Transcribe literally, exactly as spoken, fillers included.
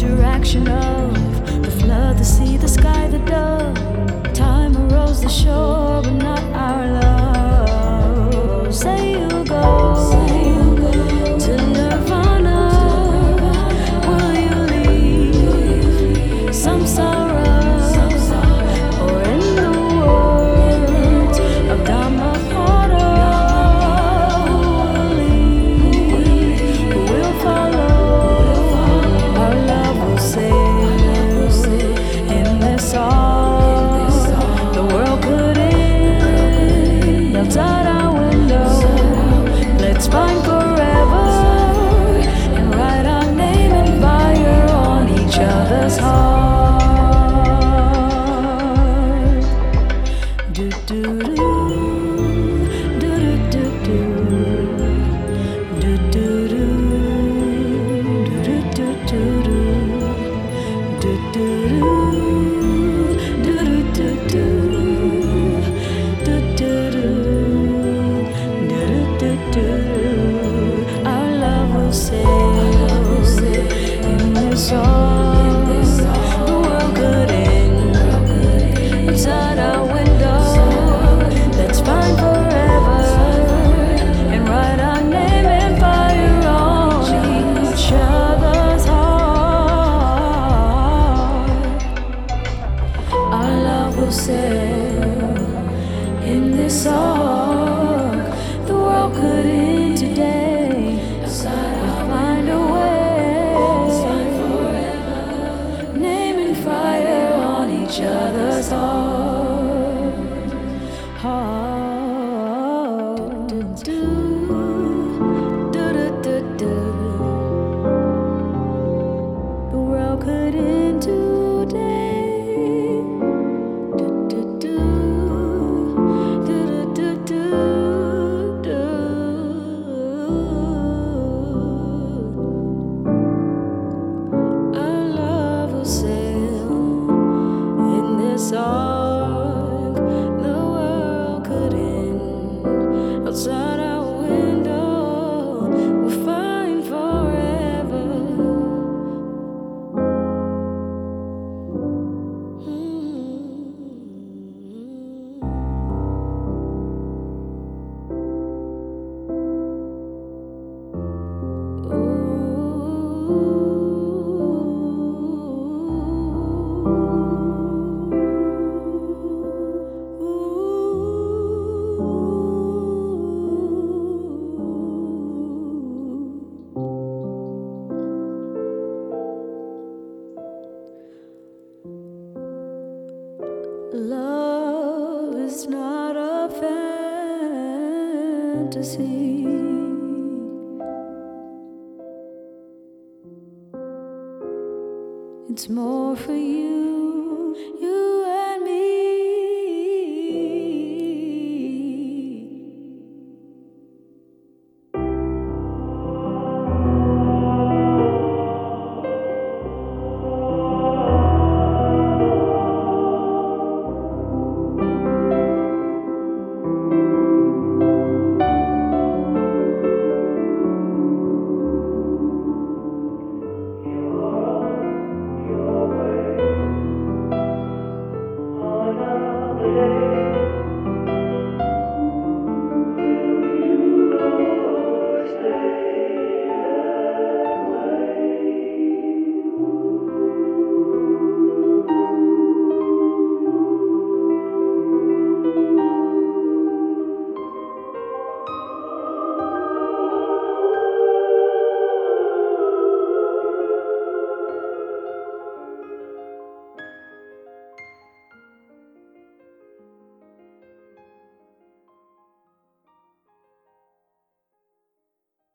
interaction of the flood, the sea, the sky, the dove. Time arose the shore, but not our love. Say you go to Nirvana. Will you leave some sorrow? Or in the words of Dhammapada, who will lead, who will follow? Our love will sail in this song. The world could end outside our window. Let's find forever and write our name in fire on each other's heart. Do do do do do do do do do do do do do. Do do do do do do do do do do. Our love will sail in this song. The world could end outside our window. Let's find forever and write our name in fire on each other's heart. Our love will sail in this song. The world could end today. I'll find a way. Naming fire on each other's heart. Heart. Do, do, do, do, do. The world could end today. Do, do, do. Do, do, do, do. Our love will sail in this song. The world could end outside our window. We'll find forever. Love is not a fantasy. It's more for you.